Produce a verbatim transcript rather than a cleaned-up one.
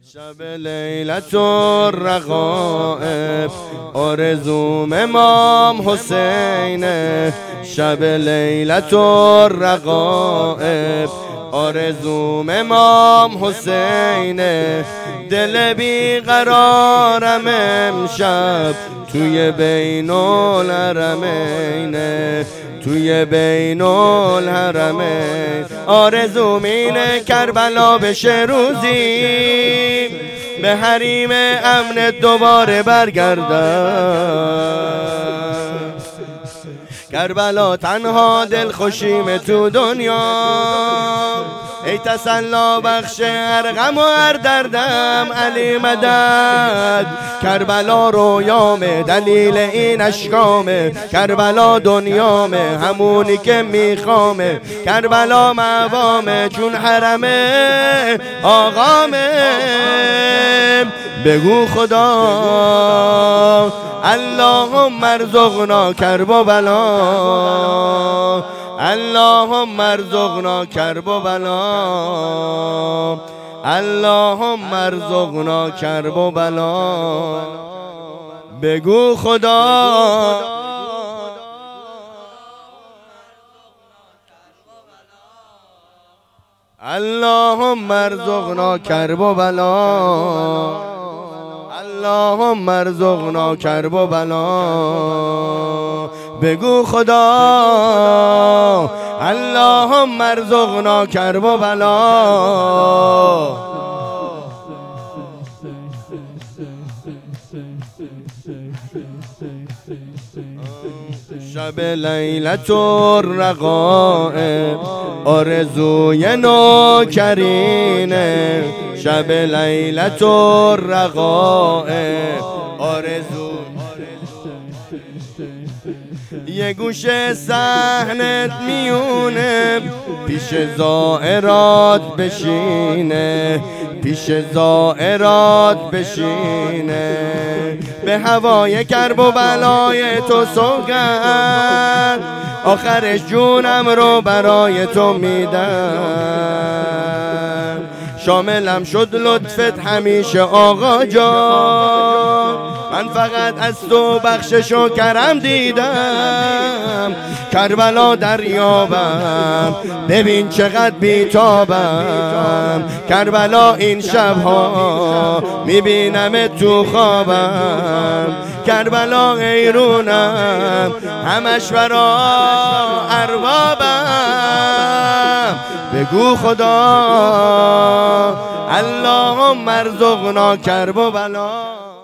شب لیلت الرغائب آرزوم امام حسینه. شب لیلت الرغائب آرزوم امام حسینه. دل بیقرارم امشب توی بین الحرمینه، توی بین الحرمین. آرزوم اینه کربلا بشه روزی به حریم امن دوباره برگردم. کربلا تنها دلخوشیم تو دنیا، ای تسلا بخش هر غم و هر دردم. علی مدد کربلا رویامه، دلیل این اشکامه. کربلا دنیامه، همونی که میخوامه. کربلا موامه، چون حرمه آقامه. بگو خدا اللهم ارزقنا کرب و بلا، اللهم ارزقنا کرب و بلا، اللهم ارزقنا کرب و بلا. بگو خدا اللهم ارزقنا کرب و بلا، اللهم ارزقنا کرب و بلا. بگو خدا اللهم ارزقنا کرب و بلا. شب لیلت الرغائب آرزوی نوکرینه. شب لیلت الرغائب آرزو یه گوشه صحنت میونه، پیش زائرات بشینه، پیش زائرات بشینه. به هوای کرب و بلای تو سوگند، آخرش جونم رو برای تو میدم. شاملم شد لطفت همیشه آقا جان، من فقط از تو بخشش و کرم دیدم. کربلا دریابم، ببین چقدر بیتابم. کربلا این شبها میبینم تو خوابم. کربلا حیرونم همش برا اربابم. بگو خدا اللهم ارزقنا کرب و بلا.